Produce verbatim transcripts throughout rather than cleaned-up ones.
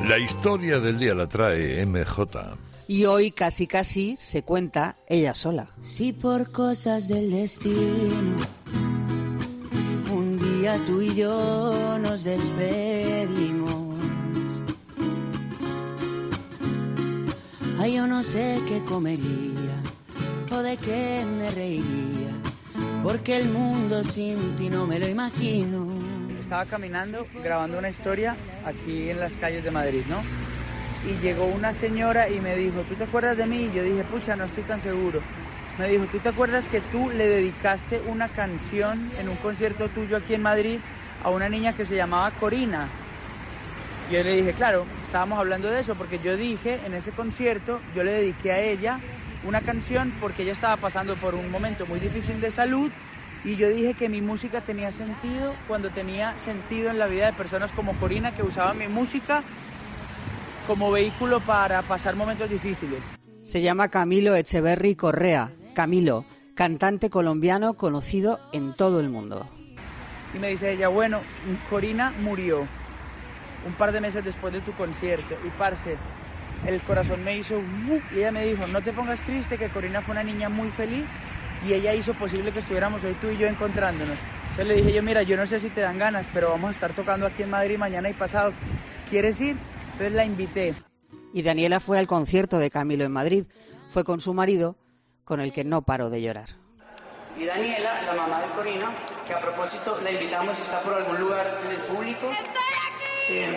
La historia del día la trae eme jota. Y hoy casi casi se cuenta ella sola. Si por cosas del destino un día tú y yo nos despedimos, ay, yo no sé qué comería o de qué me reiría, porque el mundo sin ti no me lo imagino. Estaba caminando, grabando una historia aquí en las calles de Madrid, ¿no? Y llegó una señora y me dijo, ¿tú te acuerdas de mí? Y yo dije, pucha, no estoy tan seguro. Me dijo, ¿tú te acuerdas que tú le dedicaste una canción en un concierto tuyo aquí en Madrid a una niña que se llamaba Corina? Y yo le dije, claro, estábamos hablando de eso, porque yo dije, en ese concierto, yo le dediqué a ella una canción porque ella estaba pasando por un momento muy difícil de salud, y yo dije que mi música tenía sentido cuando tenía sentido en la vida de personas como Corina, que usaban mi música como vehículo para pasar momentos difíciles. Se llama Camilo Echeverry Correa. Camilo, cantante colombiano conocido en todo el mundo. Y me dice ella, bueno, Corina murió un par de meses después de tu concierto. Y parce, el corazón me hizo... Y ella me dijo, no te pongas triste, que Corina fue una niña muy feliz y ella hizo posible que estuviéramos hoy tú y yo encontrándonos. Entonces le dije yo, mira, yo no sé si te dan ganas, pero vamos a estar tocando aquí en Madrid mañana y pasado. ¿Quieres ir? Entonces la invité. Y Daniela fue al concierto de Camilo en Madrid. Fue con su marido, con el que no paró de llorar. Y Daniela, la mamá de Corina, que a propósito la invitamos, si está por algún lugar en el público. ¡Estoy aquí! Eh,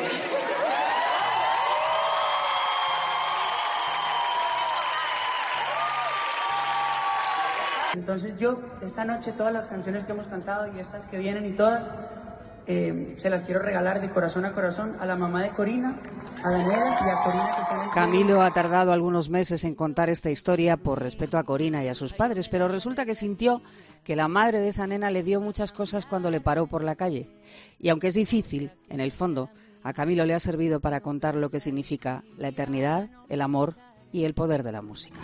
Entonces yo, esta noche, todas las canciones que hemos cantado y estas que vienen y todas, eh, se las quiero regalar de corazón a corazón a la mamá de Corina, a Daniela y a Corina que están en... Camilo ha tardado algunos meses en contar esta historia por respeto a Corina y a sus padres, pero resulta que sintió que la madre de esa nena le dio muchas cosas cuando le paró por la calle. Y aunque es difícil, en el fondo, a Camilo le ha servido para contar lo que significa la eternidad, el amor y el poder de la música.